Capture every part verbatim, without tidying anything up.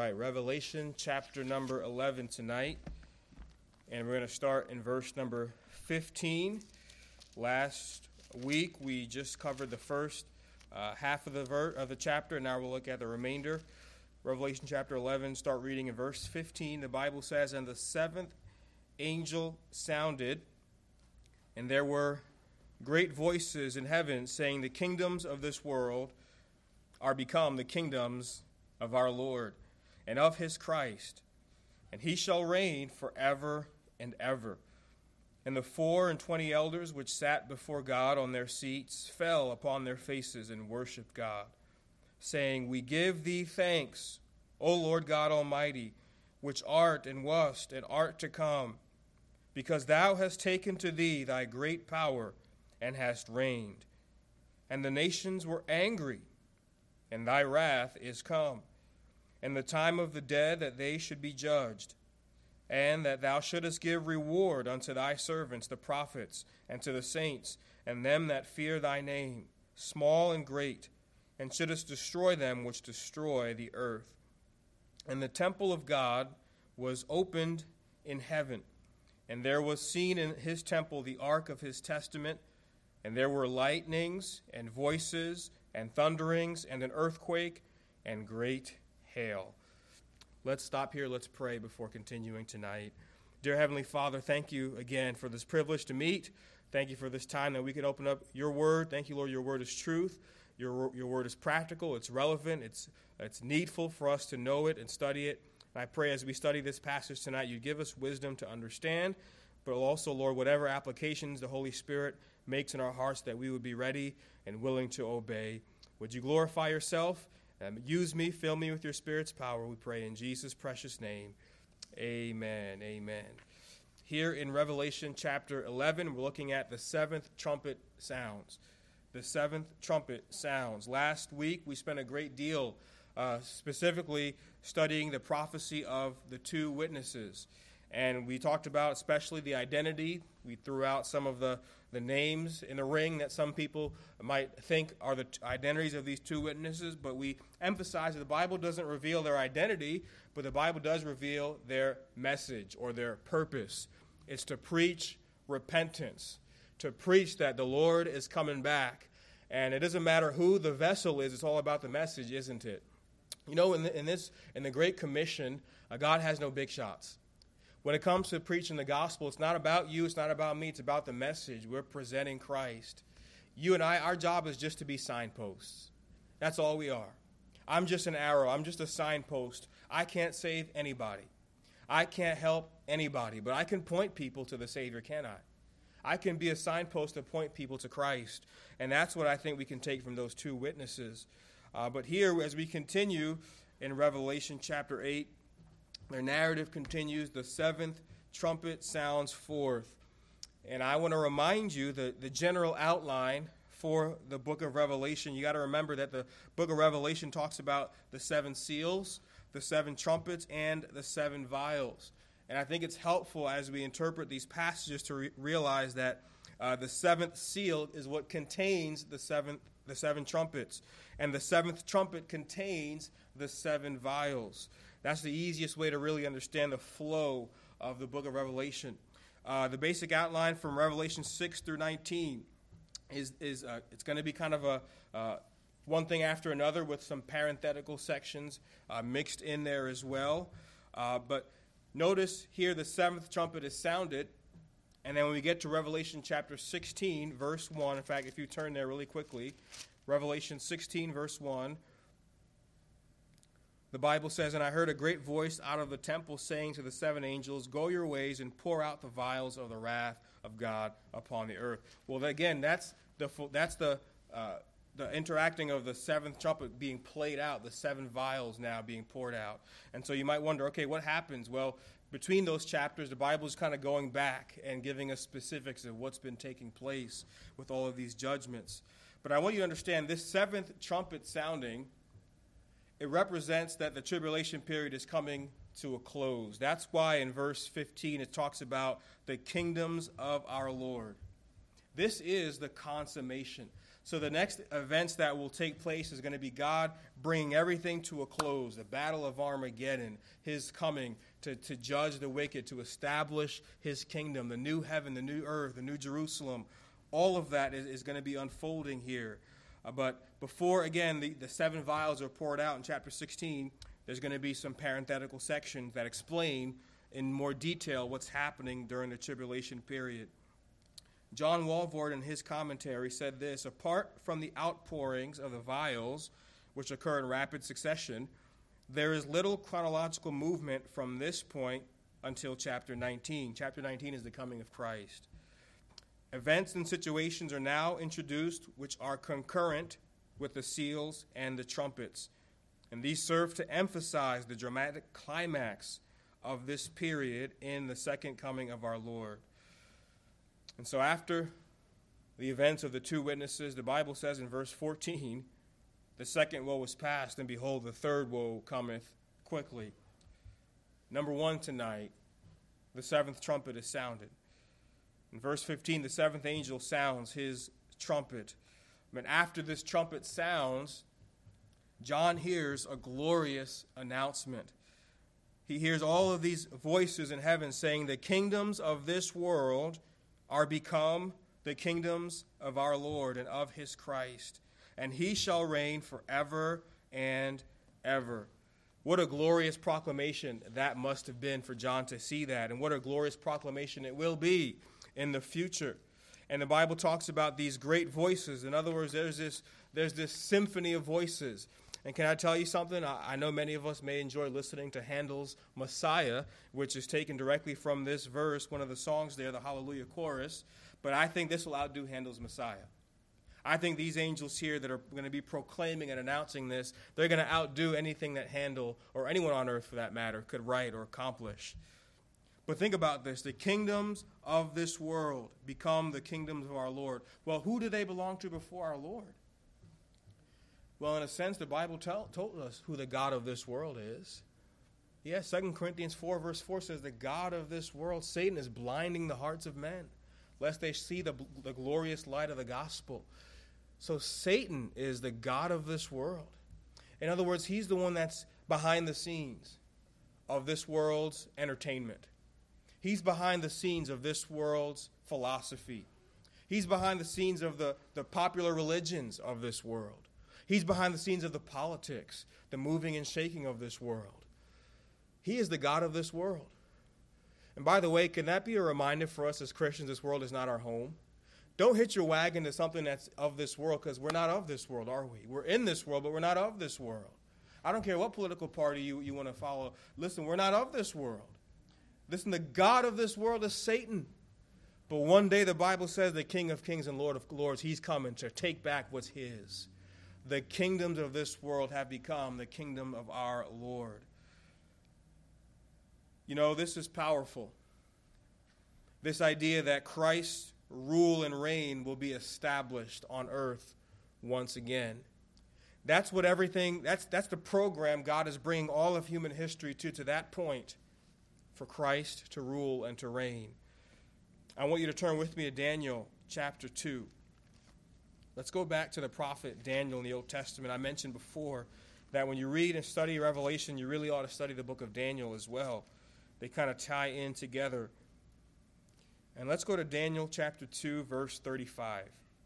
right, Revelation chapter number eleven tonight, and we're going to start in verse number fifteen. Last week we just covered the first uh, half of the ver- of the chapter, and now we'll look at the remainder. Revelation chapter eleven, start reading in verse fifteen. The Bible says, "And the seventh angel sounded, and there were great voices in heaven saying, the kingdoms of this world are become the kingdoms of our Lord and of his Christ, and he shall reign forever and ever. And the four and twenty elders which sat before God on their seats fell upon their faces and worshipped God, saying, We give thee thanks, O Lord God Almighty, which art and wast and art to come, because thou hast taken to thee thy great power and hast reigned. And the nations were angry, and thy wrath is come, and the time of the dead that they should be judged, and that thou shouldest give reward unto thy servants the prophets, and to the saints, and them that fear thy name, small and great, and shouldest destroy them which destroy the earth. And the temple of God was opened in heaven, and there was seen in his temple the ark of his testament, and there were lightnings and voices and thunderings and an earthquake and great hail." Let's stop here. Let's pray before continuing tonight. Dear Heavenly Father, thank you again for this privilege to meet. Thank you for this time that we can open up your word. Thank you, Lord, your word is truth. Your, your word is practical. It's relevant. It's, it's needful for us to know it and study it. And I pray as we study this passage tonight, you give us wisdom to understand, but also, Lord, whatever applications the Holy Spirit makes in our hearts, that we would be ready and willing to obey. Would you glorify yourself? Um, use me, fill me with your Spirit's power, we pray in Jesus' precious name. Amen, amen. Here in Revelation chapter eleven, we're looking at the seventh trumpet sounds. The seventh trumpet sounds. Last week, we spent a great deal uh, specifically studying the prophecy of the two witnesses. And we talked about especially the identity. We threw out some of the, the names in the ring that some people might think are the t- identities of these two witnesses, but we emphasize that the Bible doesn't reveal their identity, but the Bible does reveal their message or their purpose. It's to preach repentance, to preach that the Lord is coming back. And it doesn't matter who the vessel is, it's all about the message, isn't it? You know, in, the, in this, in the Great Commission, uh, God has no big shots. When it comes to preaching the gospel, it's not about you, it's not about me, it's about the message. We're presenting Christ. You and I, our job is just to be signposts. That's all we are. I'm just an arrow. I'm just a signpost. I can't save anybody. I can't help anybody, but I can point people to the Savior, can I? I can be a signpost to point people to Christ, and that's what I think we can take from those two witnesses. Uh, but here, as we continue in Revelation chapter eight, their narrative continues. The seventh trumpet sounds forth. And I want to remind you that the general outline for the book of Revelation, you got to remember that the book of Revelation talks about the seven seals, the seven trumpets, and the seven vials. And I think it's helpful as we interpret these passages to re- realize that uh, the seventh seal is what contains the seventh, the seven trumpets. And the seventh trumpet contains the seven vials. That's the easiest way to really understand the flow of the book of Revelation. Uh, the basic outline from Revelation six through nineteen is, is uh, it's going to be kind of a uh, one thing after another with some parenthetical sections uh, mixed in there as well. Uh, but notice here the seventh trumpet is sounded, and then when we get to Revelation chapter sixteen, verse one, in fact, if you turn there really quickly, Revelation sixteen, verse one, the Bible says, "And I heard a great voice out of the temple saying to the seven angels, Go your ways and pour out the vials of the wrath of God upon the earth." Well, again, that's the that's the uh, the interacting of the seventh trumpet being played out, the seven vials now being poured out. And so you might wonder, okay, what happens? Well, between those chapters, the Bible is kind of going back and giving us specifics of what's been taking place with all of these judgments. But I want you to understand this seventh trumpet sounding, it represents that the tribulation period is coming to a close. That's why in verse fifteen it talks about the kingdoms of our Lord. This is the consummation. So the next events that will take place is going to be God bringing everything to a close, the battle of Armageddon, his coming to, to judge the wicked, to establish his kingdom, the new heaven, the new earth, the new Jerusalem. All of that is, is going to be unfolding here. Uh, but before, again, the, the seven vials are poured out in chapter sixteen, there's going to be some parenthetical sections that explain in more detail what's happening during the tribulation period. John Walvoord, in his commentary, said this: apart from the outpourings of the vials, which occur in rapid succession, there is little chronological movement from this point until chapter nineteen. Chapter nineteen is the coming of Christ. Events and situations are now introduced which are concurrent with the seals and the trumpets, and these serve to emphasize the dramatic climax of this period in the second coming of our Lord. And so after the events of the two witnesses, the Bible says in verse fourteen, the second woe is past, and behold, the third woe cometh quickly. Number one tonight, the seventh trumpet is sounded. In verse fifteen, the seventh angel sounds his trumpet. But after this trumpet sounds, John hears a glorious announcement. He hears all of these voices in heaven saying, the kingdoms of this world are become the kingdoms of our Lord and of his Christ, and he shall reign forever and ever. What a glorious proclamation that must have been for John to see that, and what a glorious proclamation it will be in the future. And the Bible talks about these great voices. In other words, there's this, there's this symphony of voices. And can I tell you something? I, I know many of us may enjoy listening to Handel's Messiah, which is taken directly from this verse, one of the songs there, the Hallelujah Chorus. But I think this will outdo Handel's Messiah. I think these angels here that are going to be proclaiming and announcing this, they're going to outdo anything that Handel, or anyone on earth for that matter, could write or accomplish. But think about this. The kingdoms of this world become the kingdoms of our Lord. Well, who did they belong to before our Lord? Well, in a sense, the Bible tell, told us who the God of this world is. Yes, Second Corinthians four, verse four says, the God of this world, Satan, is blinding the hearts of men, lest they see the, the glorious light of the gospel. So Satan is the God of this world. In other words, he's the one that's behind the scenes of this world's entertainment. He's behind the scenes of this world's philosophy. He's behind the scenes of the, the popular religions of this world. He's behind the scenes of the politics, the moving and shaking of this world. He is the God of this world. And by the way, can that be a reminder for us as Christians, this world is not our home? Don't hitch your wagon to something that's of this world, because we're not of this world, are we? We're in this world, but we're not of this world. I don't care what political party you, you want to follow. Listen, we're not of this world. Listen, the God of this world is Satan. But one day the Bible says the King of Kings and Lord of Lords, he's coming to take back what's his. The kingdoms of this world have become the kingdom of our Lord. You know, this is powerful. This idea that Christ's rule and reign will be established on earth once again. That's what everything, that's, that's the program God is bringing all of human history to, to that point, for Christ to rule and to reign. I want you to turn with me to Daniel chapter two. Let's go back to the prophet Daniel in the Old Testament. I mentioned before that when you read and study Revelation, you really ought to study the book of Daniel as well. They kind of tie in together. And let's go to Daniel chapter two, verse thirty-five.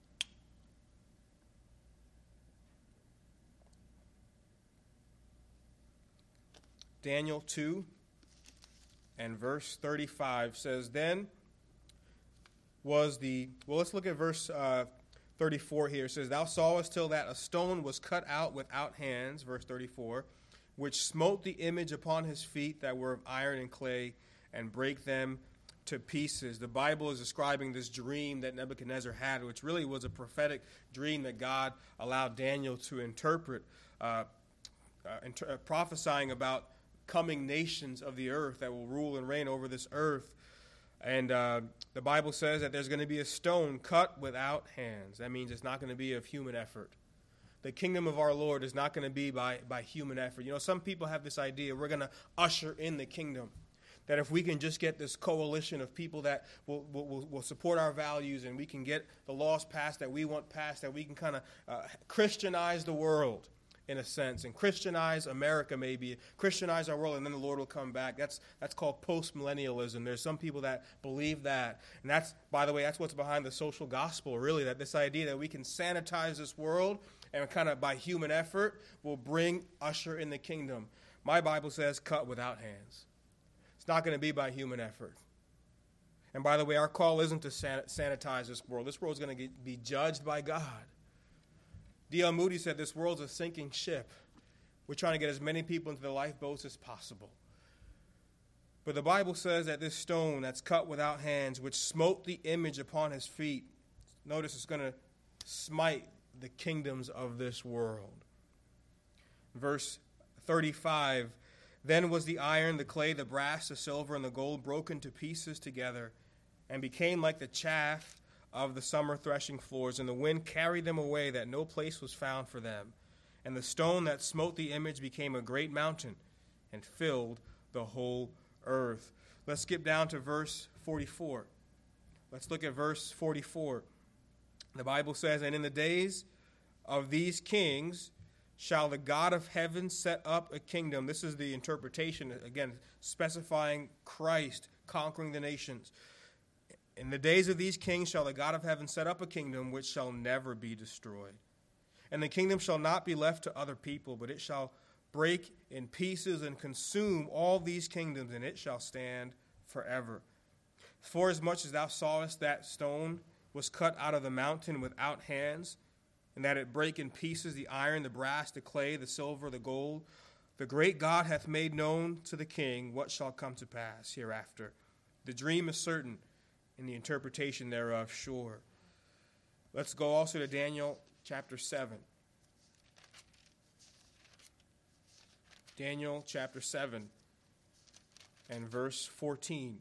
Daniel two and verse thirty-five says, Then was the, well, let's look at verse uh, thirty-four here. It says, Thou sawest till that a stone was cut out without hands, verse thirty-four, which smote the image upon his feet that were of iron and clay, and brake them to pieces. The Bible is describing this dream that Nebuchadnezzar had, which really was a prophetic dream that God allowed Daniel to interpret, uh, uh, inter- uh, prophesying about coming nations of the earth that will rule and reign over this earth. And uh, the Bible says that there's going to be a stone cut without hands. That means it's not going to be of human effort. The kingdom of our Lord is not going to be by, by human effort. You know, some people have this idea, we're going to usher in the kingdom. That if we can just get this coalition of people that will, will, will support our values and we can get the laws passed that we want passed, that we can kind of uh, Christianize the world in a sense, and Christianize America maybe, Christianize our world, and then the Lord will come back. That's that's called post-millennialism. There's some people that believe that. And that's, by the way, that's what's behind the social gospel, really, that this idea that we can sanitize this world and kind of by human effort will bring, usher in the kingdom. My Bible says cut without hands. It's not going to be by human effort. And by the way, our call isn't to san- sanitize this world. This world is going to get, be judged by God. D L Moody said this world's a sinking ship. We're trying to get as many people into the lifeboats as possible. But the Bible says that this stone that's cut without hands, which smote the image upon his feet, notice it's going to smite the kingdoms of this world. Verse thirty-five, then was the iron, the clay, the brass, the silver, and the gold broken to pieces together, and became like the chaff of the summer threshing floors, and the wind carried them away, that no place was found for them. And the stone that smote the image became a great mountain, and filled the whole earth. Let's skip down to verse forty-four. Let's look at verse forty-four. The Bible says, and in the days of these kings shall the God of heaven set up a kingdom. This is the interpretation, again, specifying Christ conquering the nations. In the days of these kings shall the God of heaven set up a kingdom which shall never be destroyed. And the kingdom shall not be left to other people, but it shall break in pieces and consume all these kingdoms, and it shall stand forever. Forasmuch as thou sawest that stone was cut out of the mountain without hands, and that it brake in pieces the iron, the brass, the clay, the silver, the gold, the great God hath made known to the king what shall come to pass hereafter. The dream is certain, and the interpretation thereof sure. Let's go also to Daniel chapter seven. Daniel chapter seven and verse fourteen.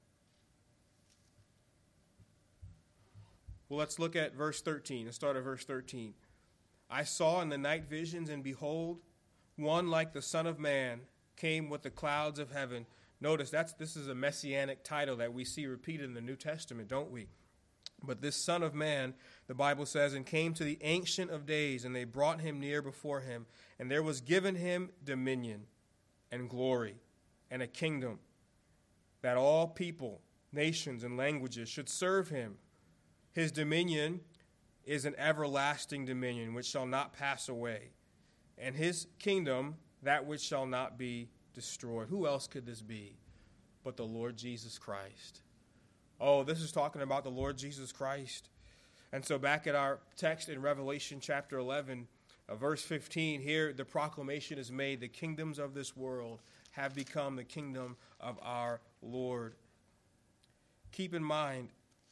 Well, let's look at verse thirteen. Let's start at verse thirteen. I saw in the night visions, and behold, one like the Son of Man came with the clouds of heaven. Notice that's this is a messianic title that we see repeated in the New Testament, don't we? But this Son of Man, the Bible says, and came to the Ancient of Days, and they brought him near before him, and there was given him dominion and glory and a kingdom, that all people, nations, and languages should serve him. His dominion is an everlasting dominion which shall not pass away, and his kingdom that which shall not be destroyed. Who else could this be but the Lord Jesus Christ? Oh, this is talking about the Lord Jesus Christ. And so back at our text in Revelation chapter eleven, uh, verse fifteen, here the proclamation is made, the kingdoms of this world have become the kingdom of our Lord. Keep in mind,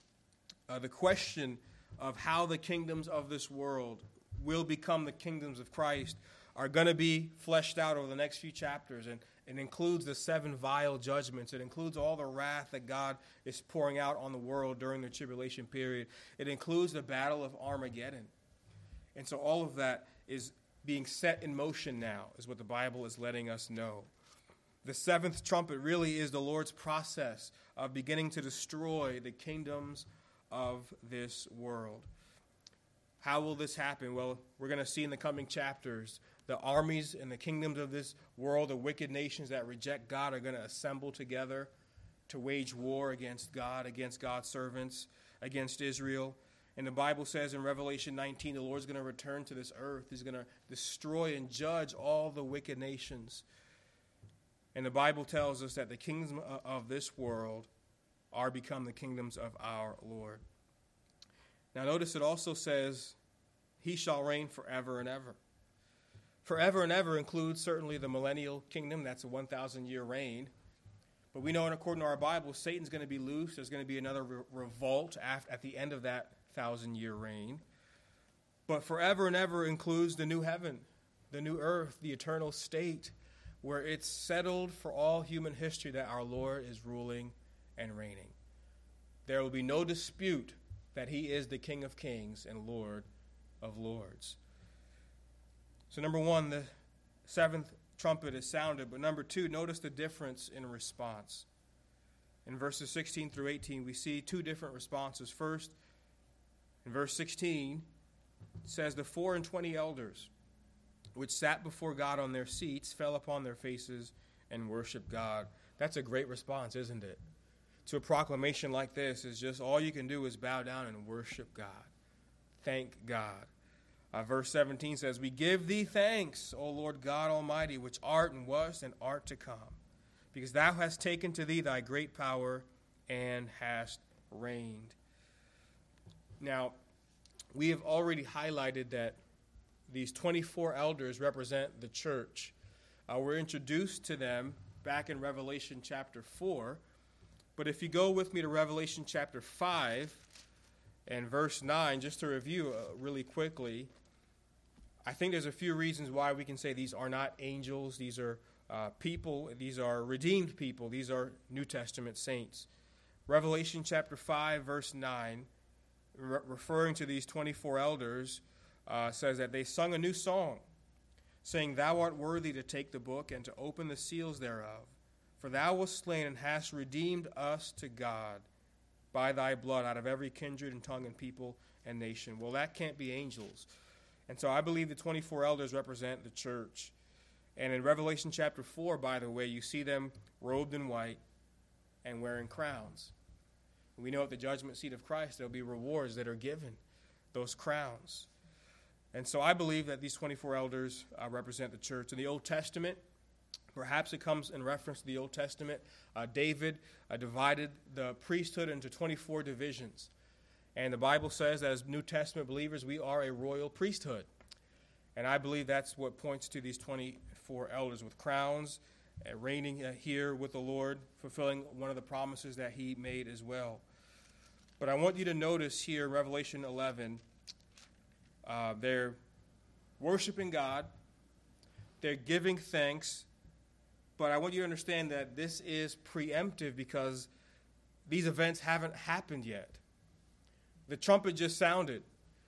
uh, the question of how the kingdoms of this world will become the kingdoms of Christ are going to be fleshed out over the next few chapters, and it includes the seven vial judgments. It includes all the wrath that God is pouring out on the world during the tribulation period. It includes the battle of Armageddon. And so all of that is being set in motion now, is what the Bible is letting us know. The seventh trumpet really is the Lord's process of beginning to destroy the kingdoms of this world. How will this happen? Well, we're going to see in the coming chapters the armies and the kingdoms of this world, the wicked nations that reject God, are going to assemble together to wage war against God, against God's servants, against Israel. And the Bible says in Revelation nineteen, the Lord's going to return to this earth. He's going to destroy and judge all the wicked nations. And the Bible tells us that the kingdoms of this world are become the kingdoms of our Lord. Now notice it also says, he shall reign forever and ever. Forever and ever includes certainly the millennial kingdom. That's a one thousand year reign. But we know, in according to our Bible, Satan's going to be loose. There's going to be another re- revolt after, at the end of that thousand year reign. But forever and ever includes the new heaven, the new earth, the eternal state, where it's settled for all human history that our Lord is ruling and reigning. There will be no dispute that he is the King of kings and Lord of lords. So number one, the seventh trumpet is sounded. But number two, notice the difference in response. in verses sixteen through eighteen, we see two different responses. First, in verse sixteen, it says, the four and twenty elders, which sat before God on their seats, fell upon their faces and worshiped God. That's a great response, isn't it? To a proclamation like this is just all you can do is bow down and worship God. Thank God. Uh, verse seventeen says, we give thee thanks, O Lord God Almighty, which art and was and art to come, because thou hast taken to thee thy great power and hast reigned. Now, we have already highlighted that these twenty-four elders represent the church. Uh, we're introduced to them back in Revelation chapter four. But if you go with me to Revelation chapter five and verse nine, just to review uh, really quickly, I think there's a few reasons why we can say these are not angels. These are uh, people. These are redeemed people. These are New Testament saints. Revelation chapter five, verse nine, re- referring to these twenty-four elders, uh, says that they sung a new song, saying, thou art worthy to take the book and to open the seals thereof. For thou wast slain and hast redeemed us to God by thy blood out of every kindred and tongue and people and nation. Well, that can't be angels. And so I believe the twenty-four elders represent the church. And in Revelation chapter four, by the way, you see them robed in white and wearing crowns. We know at the judgment seat of Christ, there'll be rewards that are given, those crowns. And so I believe that these twenty-four elders uh, represent the church. In the Old Testament, perhaps it comes in reference to the Old Testament, uh, David uh, divided the priesthood into twenty-four divisions. And the Bible says that as New Testament believers, we are a royal priesthood. And I believe that's what points to these twenty-four elders with crowns, uh, reigning uh, here with the Lord, fulfilling one of the promises that he made as well. But I want you to notice here in Revelation eleven, uh, they're worshiping God, they're giving thanks, but I want you to understand that this is preemptive because these events haven't happened yet. The trumpet just sounded.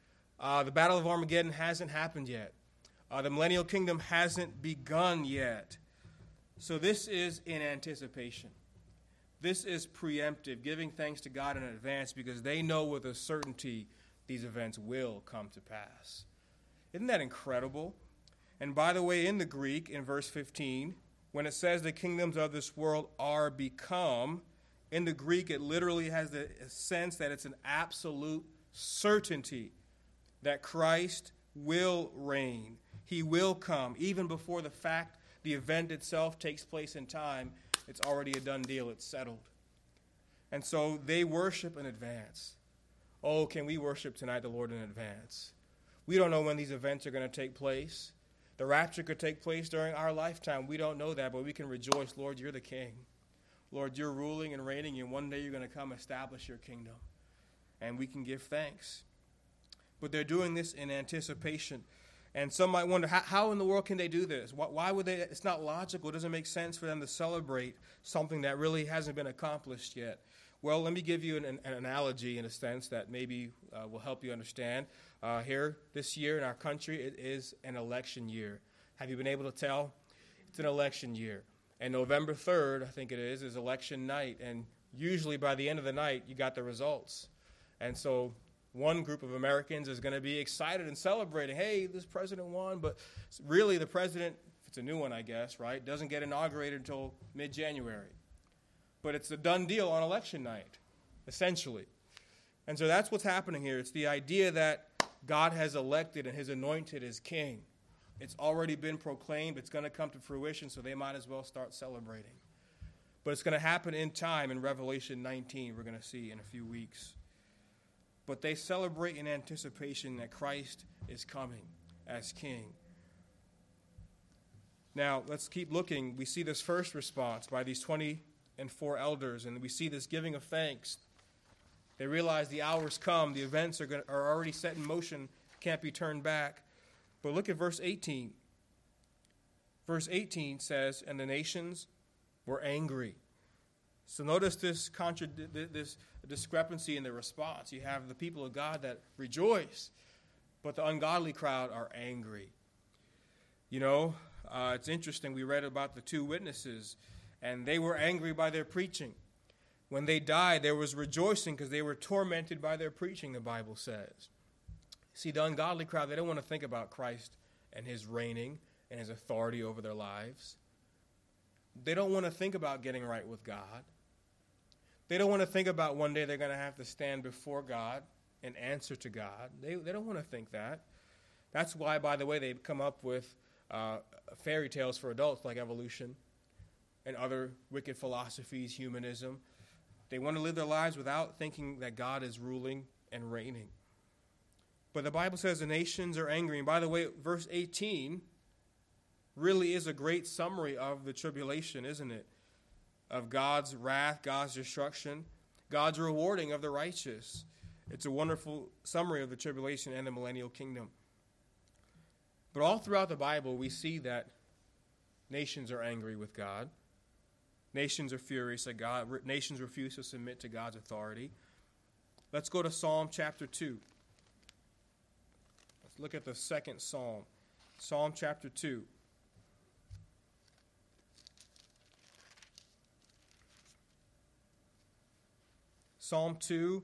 Uh, the Battle of Armageddon hasn't happened yet. Uh, the millennial kingdom hasn't begun yet. So this is in anticipation. This is preemptive, giving thanks to God in advance because they know with a certainty these events will come to pass. Isn't that incredible? And by the way, in the Greek, in verse fifteen, when it says the kingdoms of this world are become, in the Greek, it literally has the sense that it's an absolute certainty that Christ will reign. He will come. Even before the fact, the event itself takes place in time, it's already a done deal. It's settled. And so they worship in advance. Oh, can we worship tonight the Lord in advance? We don't know when these events are going to take place. The rapture could take place during our lifetime. We don't know that, but we can rejoice. Lord, you're the King. Lord, you're ruling and reigning, and one day you're going to come establish your kingdom. And we can give thanks. But they're doing this in anticipation. And some might wonder, how, how in the world can they do this? Why, why would they? It's not logical. It doesn't make sense for them to celebrate something that really hasn't been accomplished yet. Well, let me give you an, an, an analogy in a sense that maybe uh, will help you understand. Uh, here, this year in our country, it is an election year. Have you been able to tell? It's an election year. And November third, I think it is, is election night. And usually by the end of the night, you got the results. And so one group of Americans is going to be excited and celebrating, hey, this president won. But really the president, if it's a new one, I guess, right, doesn't get inaugurated until mid-January. But it's a done deal on election night, essentially. And so that's what's happening here. It's the idea that God has elected and has anointed as king. It's already been proclaimed. It's going to come to fruition, so they might as well start celebrating. But it's going to happen in time in Revelation nineteen, we're going to see in a few weeks. But they celebrate in anticipation that Christ is coming as king. Now, let's keep looking. We see this first response by these twenty-four elders, and we see this giving of thanks. They realize the hour's come. The events are, going to, are already set in motion, can't be turned back. But look at verse eighteen. Verse eighteen says, and the nations were angry. So notice this, contra- this discrepancy in the response. You have the people of God that rejoice, but the ungodly crowd are angry. You know, uh, it's interesting. We read about the two witnesses, and they were angry by their preaching. When they died, there was rejoicing because they were tormented by their preaching, the Bible says. See, the ungodly crowd, they don't want to think about Christ and his reigning and his authority over their lives. They don't want to think about getting right with God. They don't want to think about one day they're going to have to stand before God and answer to God. They, they don't want to think that. That's why, by the way, they come up with uh, fairy tales for adults like evolution and other wicked philosophies, humanism. They want to live their lives without thinking that God is ruling and reigning. But the Bible says the nations are angry. And by the way, verse eighteen really is a great summary of the tribulation, isn't it? Of God's wrath, God's destruction, God's rewarding of the righteous. It's a wonderful summary of the tribulation and the millennial kingdom. But all throughout the Bible, we see that nations are angry with God. Nations are furious at God. Nations refuse to submit to God's authority. Let's go to Psalm chapter two. Let's look at the second Psalm. Psalm chapter two. Psalm two,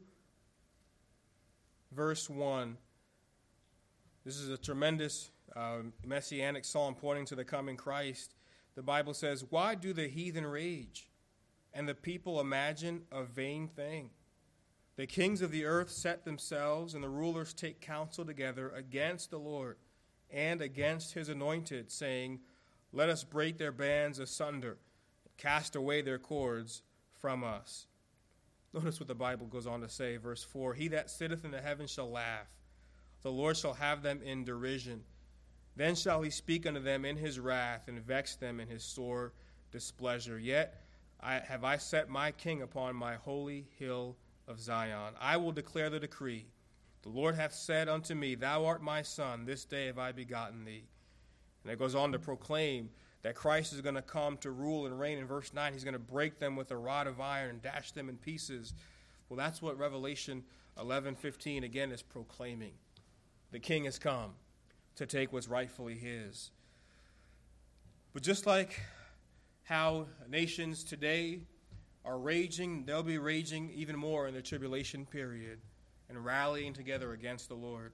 verse one. This is a tremendous uh, messianic psalm pointing to the coming Christ. The Bible says, "Why do the heathen rage, and the people imagine a vain thing? The kings of the earth set themselves, and the rulers take counsel together against the Lord and against his anointed, saying, Let us break their bands asunder, and cast away their cords from us." Notice what the Bible goes on to say, verse four, "He that sitteth in the heavens shall laugh. The Lord shall have them in derision. Then shall he speak unto them in his wrath, and vex them in his sore displeasure. Yet I, have I set my king upon my holy hill of Zion. I will declare the decree. The Lord hath said unto me, Thou art my son, this day have I begotten thee." And it goes on to proclaim that Christ is going to come to rule and reign. In verse nine, he's going to break them with a rod of iron and dash them in pieces. Well, that's what Revelation eleven fifteen again is proclaiming. The king has come to take what's rightfully his. But just like how nations today are raging, they'll be raging even more in the tribulation period and rallying together against the Lord.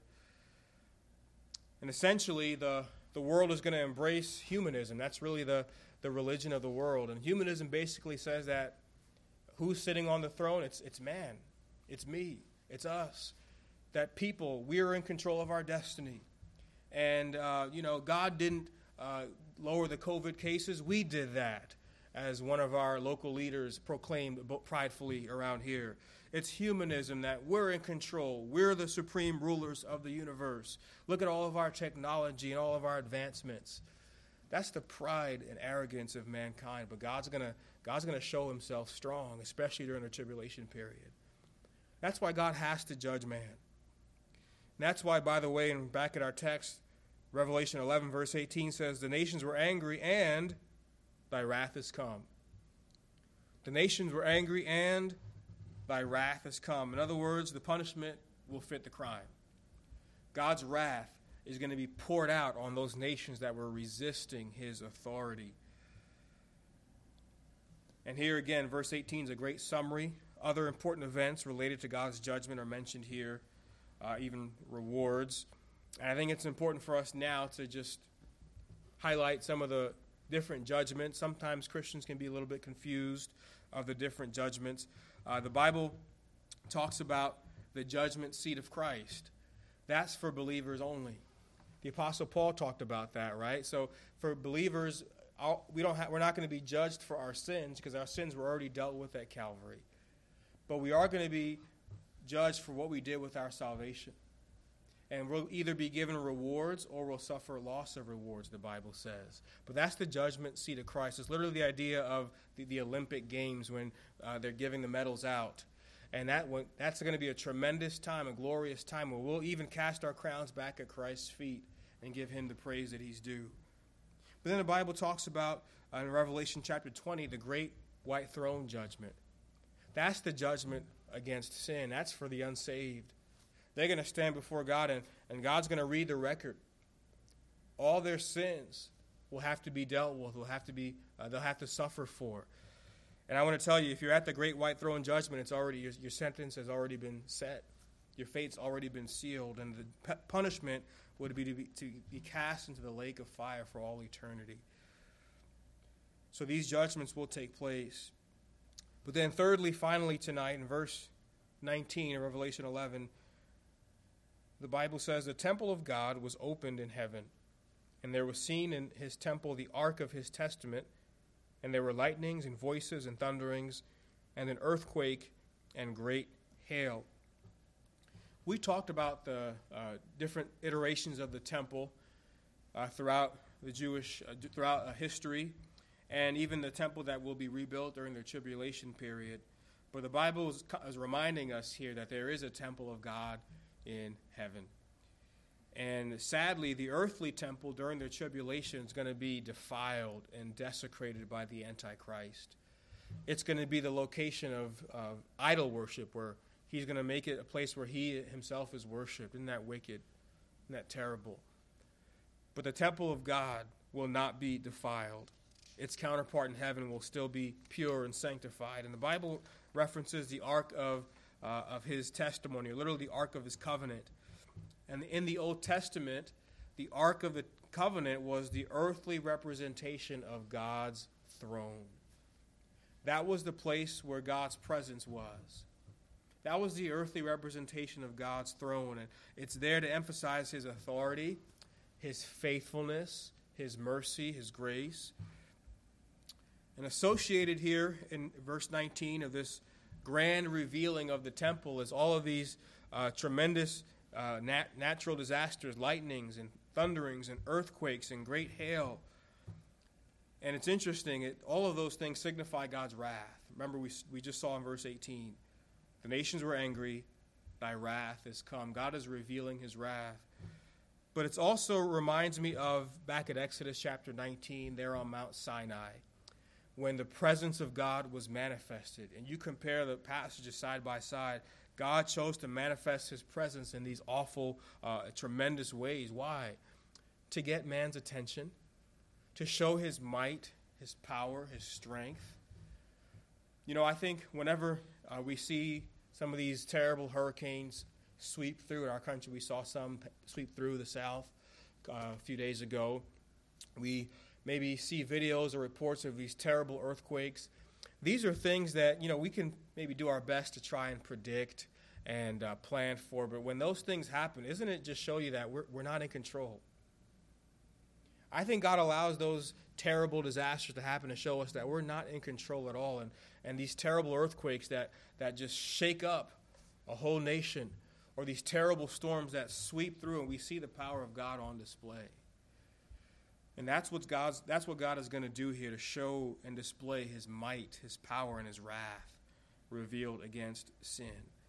And essentially, the, the world is going to embrace humanism. That's really the, the religion of the world. And humanism basically says that who's sitting on the throne? It's, it's man. It's me. It's us. That people, we're in control of our destiny. And, uh, you know, God didn't uh, lower the COVID cases. We did that, as one of our local leaders proclaimed pridefully around here. It's humanism that we're in control. We're the supreme rulers of the universe. Look at all of our technology and all of our advancements. That's the pride and arrogance of mankind. But God's gonna God's gonna show himself strong, especially during the tribulation period. That's why God has to judge man. And that's why, by the way, and back at our text, Revelation eleven, verse eighteen says, "The nations were angry, and thy wrath is come." The nations were angry, and thy wrath has come. In other words, the punishment will fit the crime. God's wrath is going to be poured out on those nations that were resisting his authority. And here again, verse eighteen is a great summary. Other important events related to God's judgment are mentioned here, uh, even rewards. And I think it's important for us now to just highlight some of the different judgments. Sometimes Christians can be a little bit confused of the different judgments. Uh, the Bible talks about the judgment seat of Christ. That's for believers only. The Apostle Paul talked about that, right? So for believers, we don't have, we're not going to be judged for our sins because our sins were already dealt with at Calvary. But we are going to be judged for what we did with our salvation. And we'll either be given rewards or we'll suffer loss of rewards, the Bible says. But that's the judgment seat of Christ. It's literally the idea of the, the Olympic Games when uh, they're giving the medals out. And that that's going to be a tremendous time, a glorious time, where we'll even cast our crowns back at Christ's feet and give him the praise that he's due. But then the Bible talks about, uh, in Revelation chapter twenty, the great white throne judgment. That's the judgment against sin. That's for the unsaved. They're going to stand before God, and, and God's going to read the record. All their sins will have to be dealt with. Will have to be. Uh, they'll have to suffer for. And I want to tell you, if you're at the great white throne judgment, it's already your, your sentence has already been set. Your fate's already been sealed, and the p- punishment would be to, be to be cast into the lake of fire for all eternity. So these judgments will take place. But then thirdly, finally tonight, in verse nineteen of Revelation eleven, the Bible says, the temple of God was opened in heaven, and there was seen in his temple the ark of his testament, and there were lightnings and voices and thunderings, and an earthquake and great hail. We talked about the uh, different iterations of the temple uh, throughout the Jewish, uh, throughout uh, history, and even the temple that will be rebuilt during the tribulation period. But the Bible is, is reminding us here that there is a temple of God in heaven. And sadly, the earthly temple during the tribulation is going to be defiled and desecrated by the Antichrist. It's going to be the location of, of idol worship, where he's going to make it a place where he himself is worshipped. Isn't that wicked? Isn't that terrible? But the temple of God will not be defiled. Its counterpart in heaven will still be pure and sanctified. And the Bible references the ark of, uh, of his testimony, or literally the ark of his covenant. And in the Old Testament, the ark of the covenant was the earthly representation of God's throne. That was the place where God's presence was. That was the earthly representation of God's throne. And it's there to emphasize his authority, his faithfulness, his mercy, his grace. And associated here in verse nineteen of this grand revealing of the temple is all of these uh, tremendous uh, nat- natural disasters, lightnings and thunderings and earthquakes and great hail. And it's interesting, it, all of those things signify God's wrath. Remember, we, we just saw in verse eighteen, the nations were angry, thy wrath is come. God is revealing his wrath. But it also reminds me of back at Exodus chapter nineteen, there on Mount Sinai, when the presence of God was manifested. And you compare the passages side by side, God chose to manifest his presence in these awful, uh, tremendous ways. Why? To get man's attention, to show his might, his power, his strength. You know, I think whenever uh, we see some of these terrible hurricanes sweep through in our country, we saw some sweep through the South uh, a few days ago. We maybe see videos or reports of these terrible earthquakes. These are things that, you know, we can maybe do our best to try and predict and uh, plan for. But when those things happen, isn't it just show you that we're, we're not in control? I think God allows those terrible disasters to happen to show us that we're not in control at all. And, and these terrible earthquakes that, that just shake up a whole nation, or these terrible storms that sweep through, and we see the power of God on display. And that's what God's that's what God is going to do here, to show and display his might, his power, and his wrath revealed against sin.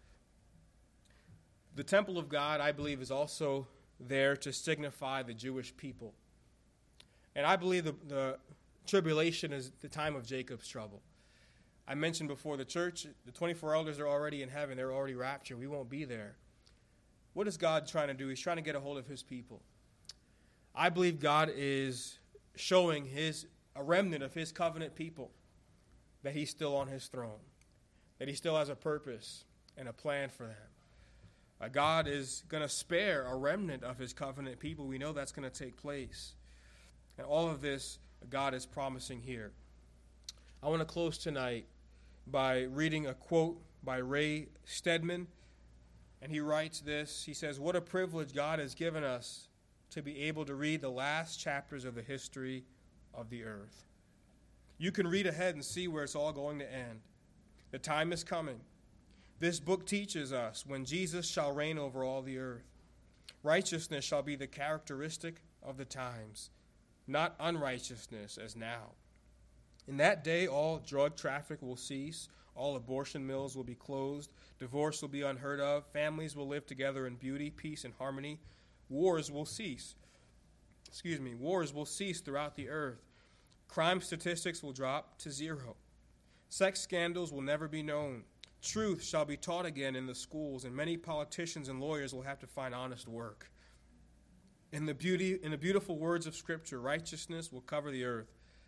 The temple of God, I believe, is also there to signify the Jewish people. And I believe the, the tribulation is the time of Jacob's trouble. I mentioned before, the church, the twenty-four elders are already in heaven. They're already raptured. We won't be there. What is God trying to do? He's trying to get a hold of his people. I believe God is showing his a remnant of his covenant people that he's still on his throne, that he still has a purpose and a plan for them. Uh, God is going to spare a remnant of his covenant people. We know that's going to take place. And all of this God is promising here. I want to close tonight by reading a quote by Ray Stedman. And he writes this. He says, "What a privilege God has given us to be able to read the last chapters of the history of the earth. You can read ahead and see where it's all going to end. The time is coming. This book teaches us when Jesus shall reign over all the earth. Righteousness shall be the characteristic of the times, not unrighteousness as now. In that day, all drug traffic will cease. All abortion mills will be closed. Divorce will be unheard of. Families will live together in beauty, peace, and harmony. Wars will cease. Excuse me. Wars will cease throughout the earth. Crime statistics will drop to zero. Sex scandals will never be known. Truth shall be taught again in the schools, and many politicians and lawyers will have to find honest work. In the beauty, in the beautiful words of Scripture, righteousness will cover the earth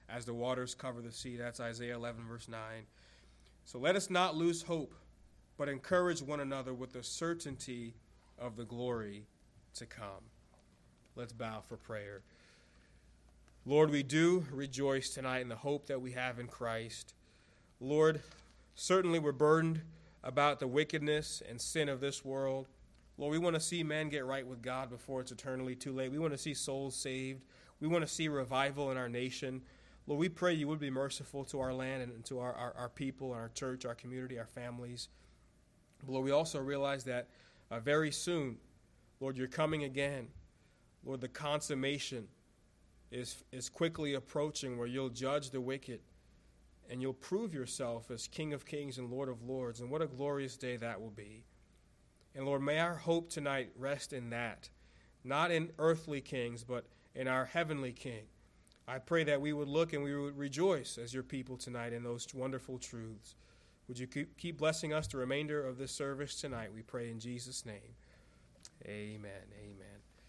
as the waters cover the sea. That's Isaiah eleven, verse nine. So let us not lose hope, but encourage one another with the certainty of the glory to come. Let's bow for prayer. Lord, we do rejoice tonight in the hope that we have in Christ. Lord, certainly we're burdened about the wickedness and sin of this world. Lord, we want to see men get right with God before it's eternally too late. We want to see souls saved. We want to see revival in our nation. Lord, we pray you would be merciful to our land and to our, our, our people, our church, our community, our families. But Lord, we also realize that uh, very soon, Lord, you're coming again. Lord, the consummation is, is quickly approaching where you'll judge the wicked and you'll prove yourself as King of Kings and Lord of Lords. And what a glorious day that will be. And Lord, may our hope tonight rest in that, not in earthly kings, but in our heavenly King. I pray that we would look and we would rejoice as your people tonight in those wonderful truths. Would you keep blessing us the remainder of this service tonight? We pray in Jesus' name. Amen. Amen.